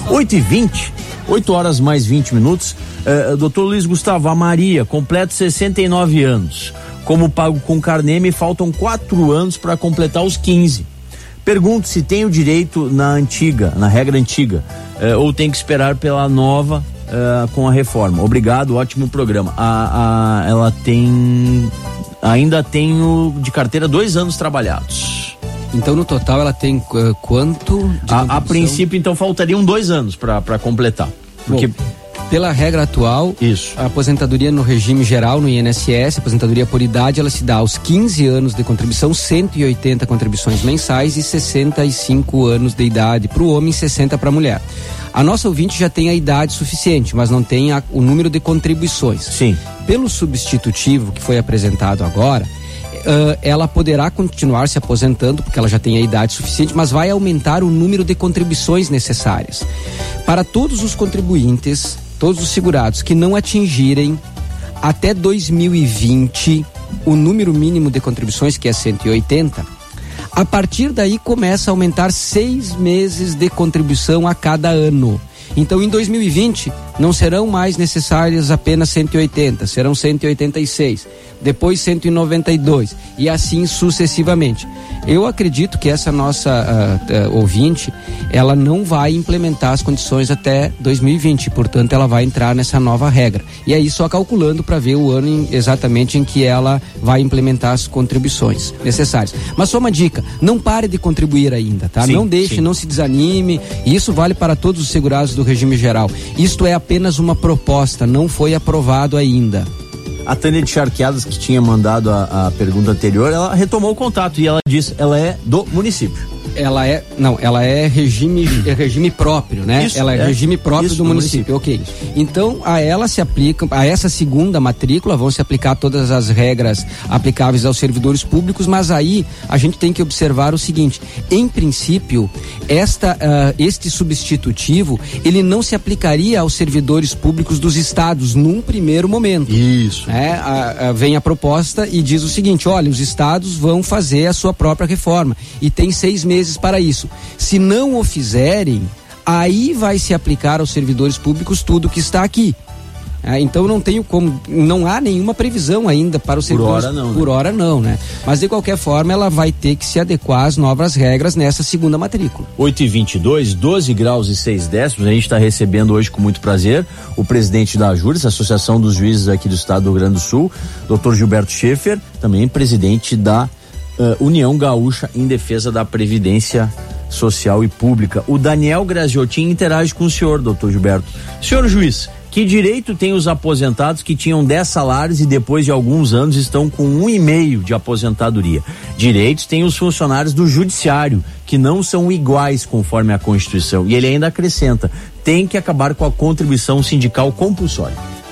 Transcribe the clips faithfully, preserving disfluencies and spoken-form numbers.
oito e vinte, oito horas mais vinte minutos. Uh, doutor Luiz Gustavo, a Maria, completa sessenta e nove anos. Como pago com carnê, me faltam quatro anos para completar os quinze. Pergunto se tem o direito na antiga, na regra antiga, uh, ou tem que esperar pela nova uh, com a reforma. Obrigado, ótimo programa. A, a, ela tem, ainda tem o, de carteira dois anos trabalhados. Então, no total, ela tem uh, quanto? De a, a princípio, então, faltariam dois anos para completar. Porque... Bom, pela regra atual, isso. A aposentadoria no regime geral, no I N S S, aposentadoria por idade, ela se dá aos quinze anos de contribuição, cento e oitenta contribuições mensais e sessenta e cinco anos de idade para o homem e sessenta para a mulher. A nossa ouvinte já tem a idade suficiente, mas não tem a, o número de contribuições. Sim. Pelo substitutivo que foi apresentado agora, Uh, ela poderá continuar se aposentando, porque ela já tem a idade suficiente, mas vai aumentar o número de contribuições necessárias. Para todos os contribuintes, todos os segurados que não atingirem até dois mil e vinte o número mínimo de contribuições, que é cento e oitenta, a partir daí começa a aumentar seis meses de contribuição a cada ano. Então, em dois mil e vinte, não serão mais necessárias apenas cento e oitenta, serão cento e oitenta e seis, depois cento e noventa e dois e assim sucessivamente. Eu acredito que essa nossa uh, uh, ouvinte, ela não vai implementar as condições até dois mil e vinte, portanto ela vai entrar nessa nova regra. E aí só calculando para ver o ano em, exatamente em que ela vai implementar as contribuições necessárias. Mas só uma dica, não pare de contribuir ainda, tá? Sim, não deixe, sim. Não se desanime, e isso vale para todos os segurados do regime geral. Isto é apenas uma proposta, não foi aprovado ainda. A Tânia de Charqueadas, que tinha mandado a, a pergunta anterior, ela retomou o contato e ela disse, ela é do município. Ela é, não, ela é regime, é regime próprio, né? Isso, ela é, é regime próprio isso, do município, município. Ok. Então, a ela se aplica, a essa segunda matrícula vão se aplicar todas as regras aplicáveis aos servidores públicos, mas aí a gente tem que observar o seguinte, em princípio, esta, uh, este substitutivo, ele não se aplicaria aos servidores públicos dos estados num primeiro momento. Isso. É, a, a, vem a proposta e diz o seguinte, olha, os estados vão fazer a sua própria reforma e tem seis meses para isso. Se não o fizerem, aí vai se aplicar aos servidores públicos tudo que está aqui. É, então não tenho como, não há nenhuma previsão ainda para os servidores. Por hora não. Por né? hora não, né? Mas de qualquer forma ela vai ter que se adequar às novas regras nessa segunda matrícula. oito e vinte e dois, doze graus e seis décimos. A gente está recebendo hoje com muito prazer o presidente da AJURES, Associação dos Juízes aqui do Estado do Rio Grande do Sul, doutor Gilberto Schaefer, também presidente da Uh, União Gaúcha em Defesa da Previdência Social e Pública. O Daniel Graziotin interage com o senhor, doutor Gilberto. Senhor juiz, que direito tem os aposentados que tinham dez salários e depois de alguns anos estão com um e meio de aposentadoria? Direitos têm os funcionários do judiciário, que não são iguais conforme a Constituição. E ele ainda acrescenta, tem que acabar com a contribuição sindical compulsória.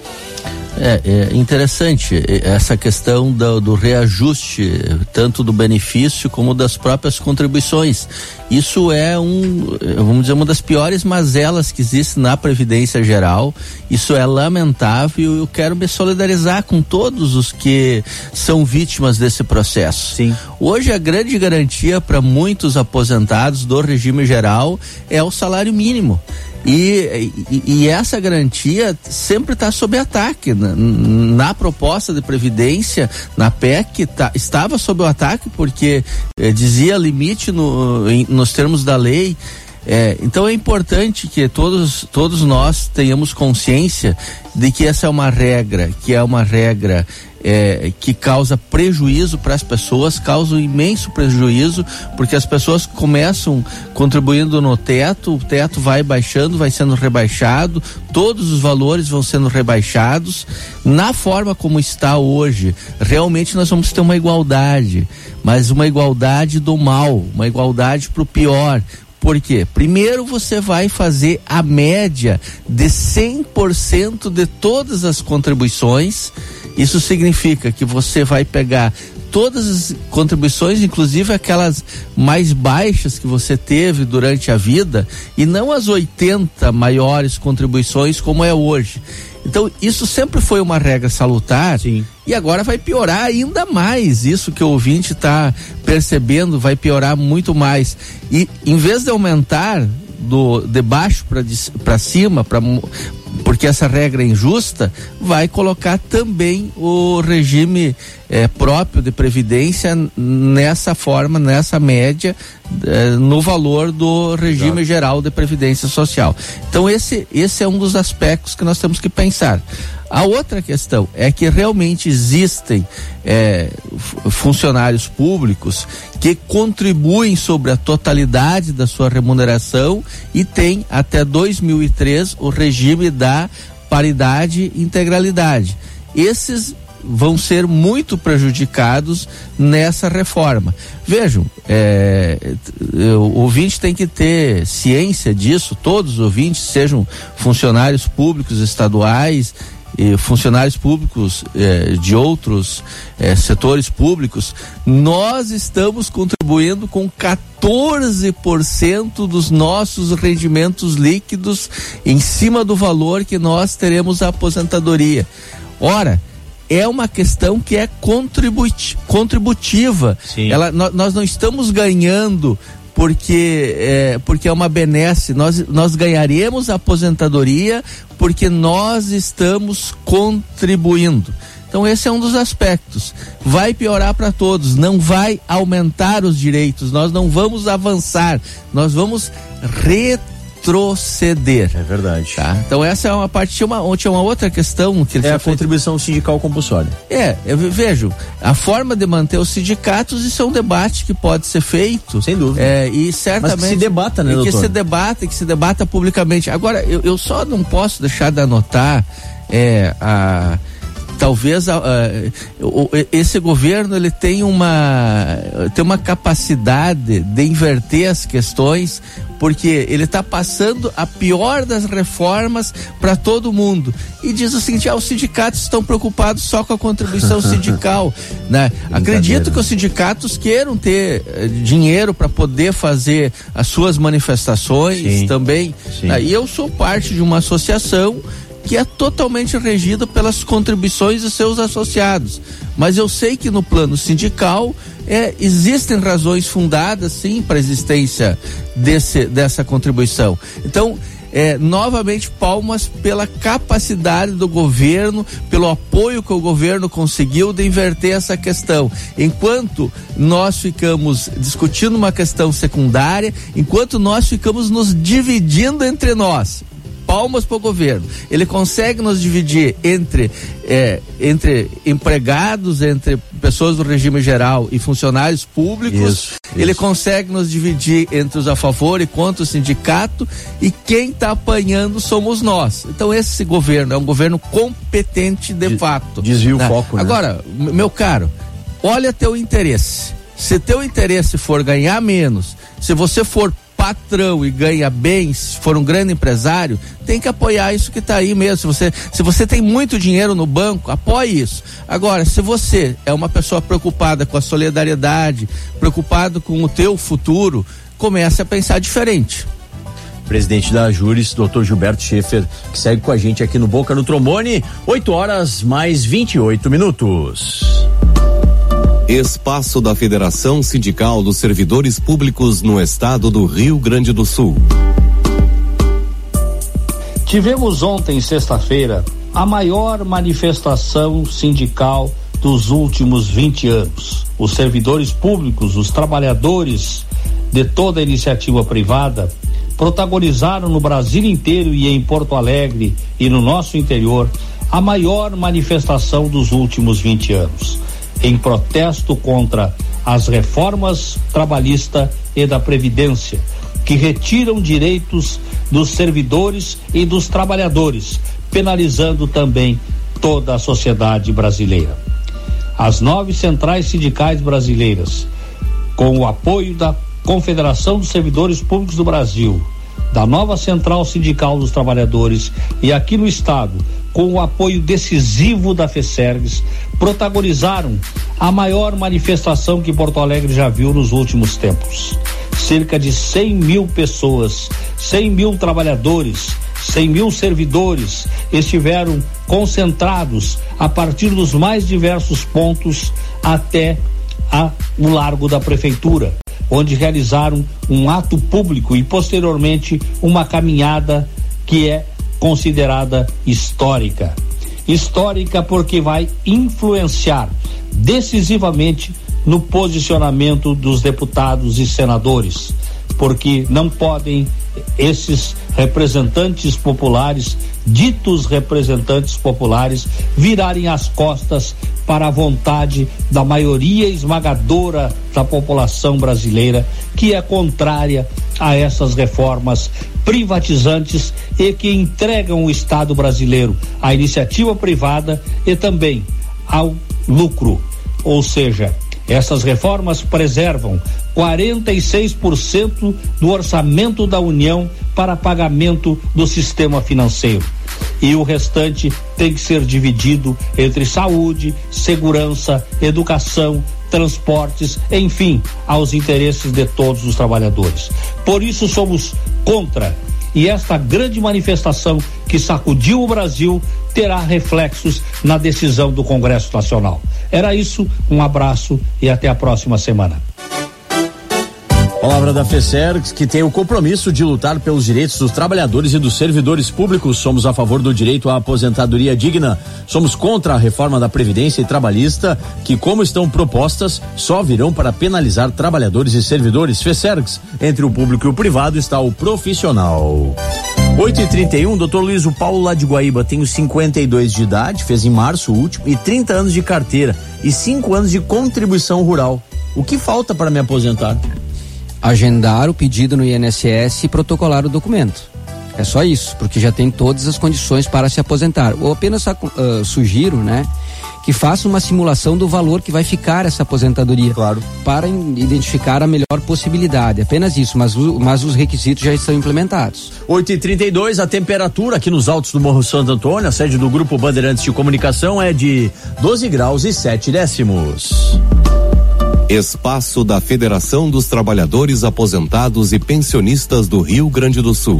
É, é interessante essa questão do, do reajuste, tanto do benefício como das próprias contribuições. Isso é um, vamos dizer, uma das piores mazelas que existe na Previdência Geral. Isso é lamentável e eu quero me solidarizar com todos os que são vítimas desse processo. Sim. Hoje a grande garantia para muitos aposentados do regime geral é o salário mínimo. E, e, e essa garantia sempre está sob ataque. Na, na proposta de Previdência, na P E C, tá, estava sob o ataque porque eh, dizia limite no, em, nos termos da lei. É, então é importante que todos, todos nós tenhamos consciência de que essa é uma regra, que é uma regra é, que causa prejuízo para as pessoas, causa um imenso prejuízo, porque as pessoas começam contribuindo no teto, o teto vai baixando, vai sendo rebaixado, todos os valores vão sendo rebaixados. Na forma como está hoje, realmente nós vamos ter uma igualdade, mas uma igualdade do mal, uma igualdade para o pior. Por quê? Primeiro você vai fazer a média de cem por cento de todas as contribuições. Isso significa que você vai pegar todas as contribuições, inclusive aquelas mais baixas que você teve durante a vida, e não as oitenta maiores contribuições como é hoje. Então, isso sempre foi uma regra salutar. Sim. E agora vai piorar ainda mais. Isso que o ouvinte está percebendo vai piorar muito mais. E em vez de aumentar, do de baixo para cima, pra, porque essa regra é injusta, vai colocar também o regime é, próprio de previdência nessa forma, nessa média, é, no valor do regime Exato. Geral de previdência social. Então esse, esse é um dos aspectos que nós temos que pensar. A outra questão é que realmente existem é, funcionários públicos que contribuem sobre a totalidade da sua remuneração e tem até dois mil e três o regime da paridade e integralidade. Esses vão ser muito prejudicados nessa reforma. Vejam, é, o ouvinte tem que ter ciência disso, todos os ouvintes, sejam funcionários públicos estaduais, e funcionários públicos eh, de outros eh, setores públicos, nós estamos contribuindo com quatorze por cento dos nossos rendimentos líquidos em cima do valor que nós teremos a aposentadoria. Ora, é uma questão que é contributi- contributiva. Ela, no, nós não estamos ganhando porque é, porque é uma benesse, nós, nós ganharemos a aposentadoria porque nós estamos contribuindo. Então esse é um dos aspectos. Vai piorar para todos, não vai aumentar os direitos, nós não vamos avançar, nós vamos retroceder. É verdade. Tá? Então essa é uma parte, tinha uma, tinha uma outra questão que ele é a feito. Contribuição sindical compulsória. É, eu vejo, a forma de manter os sindicatos, isso é um debate que pode ser feito. Sem dúvida. É, e certamente. Mas que se debata, né, doutor? Que se debata, que se debata publicamente. Agora, eu, eu só não posso deixar de anotar é, a... Talvez uh, uh, esse governo ele tem uma, tem uma capacidade de inverter as questões, porque ele está passando a pior das reformas para todo mundo e diz o seguinte: ah, os sindicatos estão preocupados só com a contribuição sindical, né? Acredito que os sindicatos queiram ter uh, dinheiro para poder fazer as suas manifestações. Sim. Também. Sim. Uh, e eu sou parte de uma associação que é totalmente regida pelas contribuições de seus associados. Mas eu sei que no plano sindical é, existem razões fundadas, sim, para a existência desse, dessa contribuição. Então, é, novamente, palmas pela capacidade do governo, pelo apoio que o governo conseguiu de inverter essa questão. Enquanto nós ficamos discutindo uma questão secundária, enquanto nós ficamos nos dividindo entre nós. Palmas para o governo. Ele consegue nos dividir entre, é, entre empregados, entre pessoas do regime geral e funcionários públicos. Isso, Ele isso. consegue nos dividir entre os a favor e contra o sindicato, e quem está apanhando somos nós. Então esse governo é um governo competente de Des, fato. Desvia o né? foco, né? Agora, meu caro, olha teu interesse. Se teu interesse for ganhar menos, se você for patrão e ganha bem, se for um grande empresário, tem que apoiar isso que está aí mesmo. Se você, se você tem muito dinheiro no banco, apoie isso. Agora, se você é uma pessoa preocupada com a solidariedade, preocupado com o teu futuro, comece a pensar diferente. Presidente da Ajures, doutor Gilberto Schaefer, que segue com a gente aqui no Boca no Trombone, oito horas mais vinte e oito minutos. Espaço da Federação Sindical dos Servidores Públicos no estado do Rio Grande do Sul. Tivemos ontem, sexta-feira, a maior manifestação sindical dos últimos vinte anos. Os servidores públicos, os trabalhadores de toda a iniciativa privada, protagonizaram no Brasil inteiro e em Porto Alegre e no nosso interior a maior manifestação dos últimos vinte anos. Em protesto contra as reformas trabalhista e da Previdência, que retiram direitos dos servidores e dos trabalhadores, penalizando também toda a sociedade brasileira. As nove centrais sindicais brasileiras, com o apoio da Confederação dos Servidores Públicos do Brasil, da nova Central Sindical dos Trabalhadores e aqui no estado, com o apoio decisivo da FESERGS, protagonizaram a maior manifestação que Porto Alegre já viu nos últimos tempos. Cerca de cem mil pessoas, cem mil trabalhadores, cem mil servidores estiveram concentrados a partir dos mais diversos pontos até a, o Largo da Prefeitura, onde realizaram um ato público e posteriormente uma caminhada que é considerada histórica. Histórica porque vai influenciar decisivamente no posicionamento dos deputados e senadores, porque não podem esses representantes populares, ditos representantes populares, virarem as costas para a vontade da maioria esmagadora da população brasileira, que é contrária a essas reformas privatizantes e que entregam o Estado brasileiro à iniciativa privada e também ao lucro. Ou seja, essas reformas preservam quarenta e seis por cento do orçamento da União para pagamento do sistema financeiro. E o restante tem que ser dividido entre saúde, segurança, educação, transportes, enfim, aos interesses de todos os trabalhadores. Por isso somos contra. E esta grande manifestação que sacudiu o Brasil terá reflexos na decisão do Congresso Nacional. Era isso, um abraço e até a próxima semana. Palavra da FESERGS, que tem o compromisso de lutar pelos direitos dos trabalhadores e dos servidores públicos. Somos a favor do direito à aposentadoria digna. Somos contra a reforma da Previdência e Trabalhista, que, como estão propostas, só virão para penalizar trabalhadores e servidores. FESERGS, entre o público e o privado está o profissional. oito e trinta e um, doutor Luiz, o Paulo lá de Guaíba, tenho cinquenta e dois de idade, fez em março o último, e trinta anos de carteira e cinco anos de contribuição rural. O que falta para me aposentar? Agendar o pedido no I N S S e protocolar o documento. É só isso, porque já tem todas as condições para se aposentar. Ou apenas uh, sugiro, né, que faça uma simulação do valor que vai ficar essa aposentadoria. Claro. Para identificar a melhor possibilidade. Apenas isso, mas, mas os requisitos já estão implementados. oito e trinta e dois, a temperatura aqui nos altos do Morro Santo Antônio, a sede do Grupo Bandeirantes de Comunicação, é de doze graus e sete décimos. Espaço da Federação dos Trabalhadores Aposentados e Pensionistas do Rio Grande do Sul.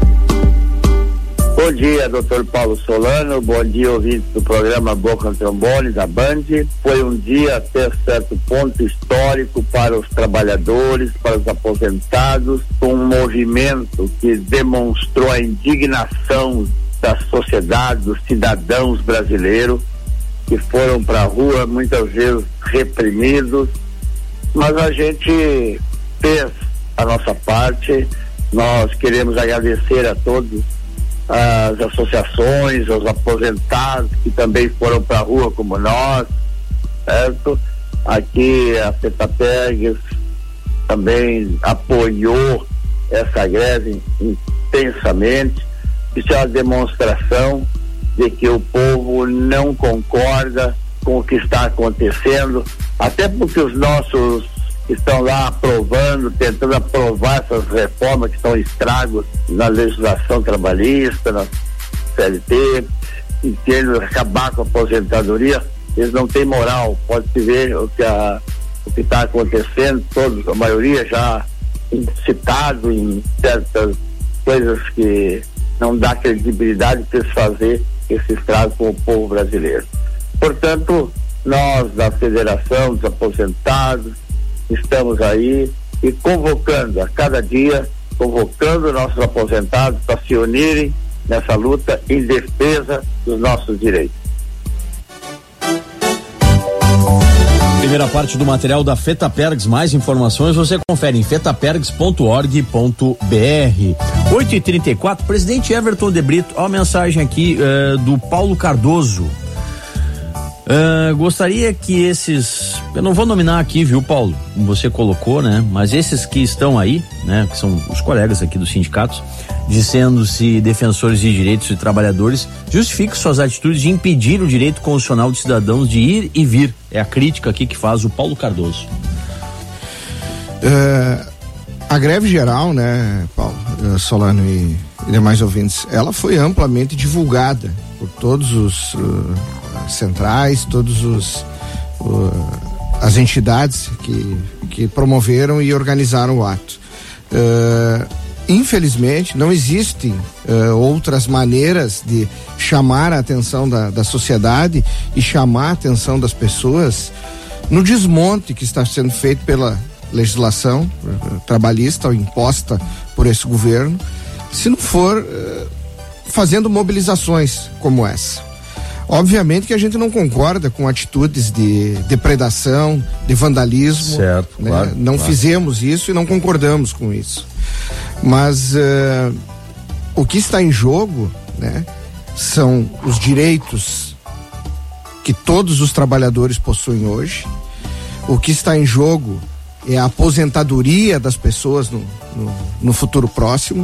Bom dia, doutor Paulo Solano. Bom dia, ouvintes do programa Boca Trombone, da Band. Foi um dia, até certo ponto, histórico para os trabalhadores, para os aposentados, com um movimento que demonstrou a indignação da sociedade, dos cidadãos brasileiros, que foram para a rua, muitas vezes reprimidos, mas a gente fez a nossa parte. Nós queremos agradecer a todos as associações, aos aposentados que também foram para a rua como nós, certo? Aqui a FETAPERGS também apoiou essa greve intensamente. Isso é uma demonstração de que o povo não concorda com o que está acontecendo, até porque os nossos que estão lá aprovando, tentando aprovar essas reformas que são estragos na legislação trabalhista, na C L T, e querendo acabar com a aposentadoria, eles não têm moral. Pode-se ver o que a, o que está acontecendo, todos, a maioria já citado em certas coisas que não dá credibilidade para eles fazer esse estrago com o povo brasileiro. Portanto, nós da Federação dos Aposentados estamos aí e convocando a cada dia, convocando nossos aposentados para se unirem nessa luta em defesa dos nossos direitos. Primeira parte do material da FETAPERGS. Mais informações você confere em fetapergs ponto org ponto br. oito e trinta e quatro, presidente Everton de Brito, ó, a mensagem aqui uh, do Paulo Cardoso. Uh, gostaria que esses, eu não vou nominar aqui, viu, Paulo, como você colocou, né, mas esses que estão aí, né, que são os colegas aqui dos sindicatos, dizendo-se defensores de direitos de trabalhadores, justifiquem suas atitudes de impedir o direito constitucional dos cidadãos de ir e vir. É a crítica aqui que faz o Paulo Cardoso. Uh, a greve geral, né, Paulo, uh, Solano e, e demais ouvintes, ela foi amplamente divulgada por todos os uh, centrais, todos os uh, as entidades que, que promoveram e organizaram o ato. Uh, infelizmente não existem uh, outras maneiras de chamar a atenção da, da sociedade e chamar a atenção das pessoas no desmonte que está sendo feito pela legislação uh, trabalhista imposta por esse governo, se não for uh, fazendo mobilizações como essa. Obviamente que a gente não concorda com atitudes de depredação, de vandalismo. Certo, né? claro. Não claro. fizemos isso e não concordamos com isso. Mas uh, o que está em jogo, né, são os direitos que todos os trabalhadores possuem hoje. O que está em jogo é a aposentadoria das pessoas no, no, no futuro próximo.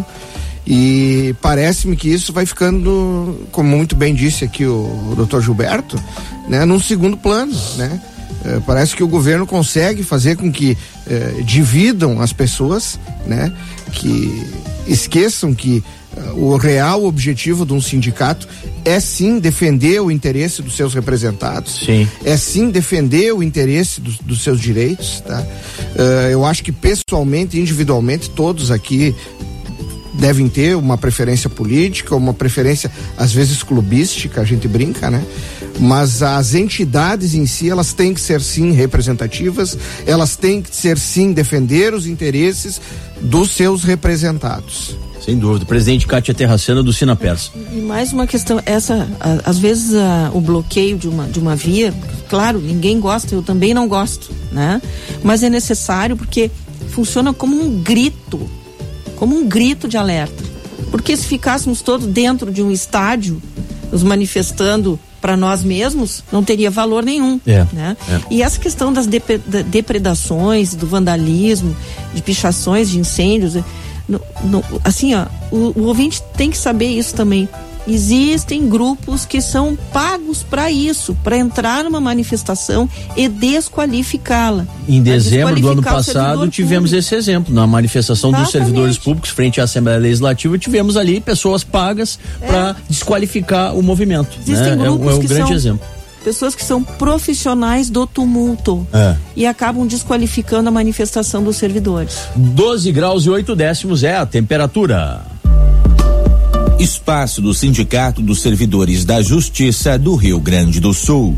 E parece-me que isso vai ficando, como muito bem disse aqui o, o doutor Gilberto, né, num segundo plano, né? É, parece que o governo consegue fazer com que é, dividam as pessoas, né? Que esqueçam que é, o real objetivo de um sindicato é sim defender o interesse dos seus representados, sim. é sim defender o interesse dos, dos seus direitos, tá? É, eu acho que pessoalmente, individualmente, todos aqui devem ter uma preferência política, uma preferência às vezes clubística, a gente brinca, né? Mas as entidades em si, elas têm que ser sim representativas, elas têm que ser sim defender os interesses dos seus representados. Sem dúvida. Presidente Kátia Terracena do Sinapersa. E mais uma questão, essa, a, às vezes a, o bloqueio de uma, de uma via, claro, ninguém gosta, eu também não gosto, né? Mas é necessário porque funciona como um grito, como um grito de alerta. Porque se ficássemos todos dentro de um estádio, nos manifestando para nós mesmos, não teria valor nenhum. É, né? é. E essa questão das dep- depredações, do vandalismo, de pichações, de incêndios, no, no, assim, ó, o, o ouvinte tem que saber isso também. Existem grupos que são pagos para isso, para entrar numa manifestação e desqualificá-la. Em dezembro do ano passado tivemos esse exemplo, na manifestação Exatamente. dos servidores públicos frente à Assembleia Legislativa, tivemos ali pessoas pagas é. para desqualificar o movimento. Existem né? grupos é, é um que grande são exemplo. Pessoas que são profissionais do tumulto é. e acabam desqualificando a manifestação dos servidores. doze graus e oito décimos é a temperatura. Espaço do Sindicato dos Servidores da Justiça do Rio Grande do Sul.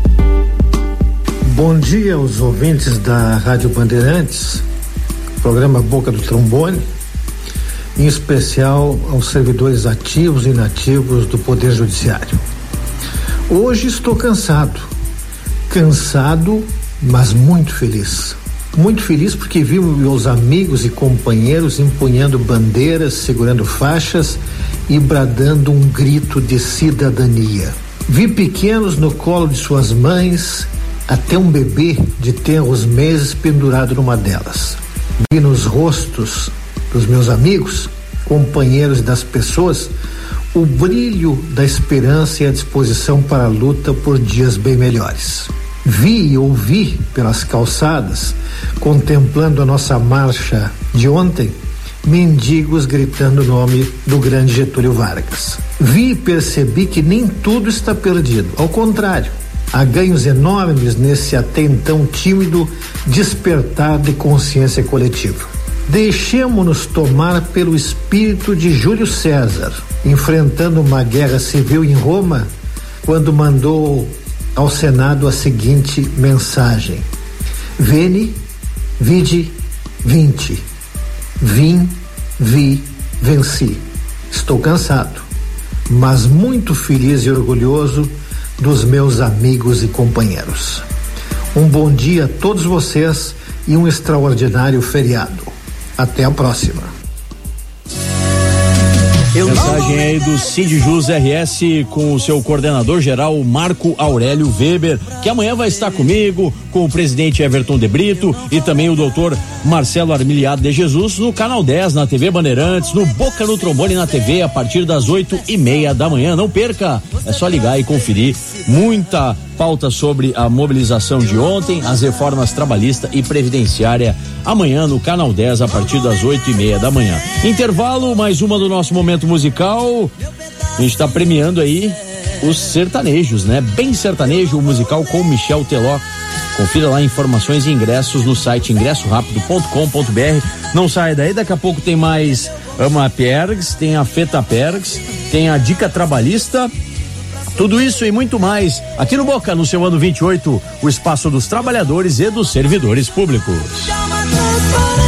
Bom dia aos ouvintes da Rádio Bandeirantes, programa Boca do Trombone, em especial aos servidores ativos e inativos do Poder Judiciário. Hoje estou cansado, cansado, mas muito feliz. Muito feliz porque vi meus amigos e companheiros empunhando bandeiras, segurando faixas e bradando um grito de cidadania. Vi pequenos no colo de suas mães, até um bebê de tenros meses pendurado numa delas. Vi nos rostos dos meus amigos, companheiros das pessoas, o brilho da esperança e a disposição para a luta por dias bem melhores. Vi e ouvi pelas calçadas, contemplando a nossa marcha de ontem, mendigos gritando o nome do grande Getúlio Vargas. Vi e percebi que nem tudo está perdido. Ao contrário, há ganhos enormes nesse até então tímido despertar de consciência coletiva. Deixemo-nos tomar pelo espírito de Júlio César, enfrentando uma guerra civil em Roma, quando mandou ao Senado a seguinte mensagem: Veni, vidi, vinci. Vim, vi, venci. Estou cansado, mas muito feliz e orgulhoso dos meus amigos e companheiros. Um bom dia a todos vocês e um extraordinário feriado. Até a próxima. Mensagem aí do Sindjus R S com o seu coordenador geral Marco Aurélio Weber, que amanhã vai estar comigo, com o presidente Everton de Brito e também o doutor Marcelo Armiliado de Jesus no Canal dez, na T V Bandeirantes, no Boca no Trombone na T V a partir das oito e meia da manhã. Não perca, é só ligar e conferir. Muita pauta sobre a mobilização de ontem, as reformas trabalhista e previdenciária amanhã no Canal dez a partir das oito e meia da manhã. Intervalo, mais uma do nosso momento musical. A gente está premiando aí os sertanejos, né? Bem sertanejo, o musical com Michel Teló. Confira lá informações e ingressos no site ingresso rápido ponto com ponto b r. Não saia daí, daqui a pouco tem mais Ama Pergs, tem a Feta Pergs, tem a Dica Trabalhista. Tudo isso e muito mais aqui no Boca, no seu ano vinte e oito, o espaço dos trabalhadores e dos servidores públicos. para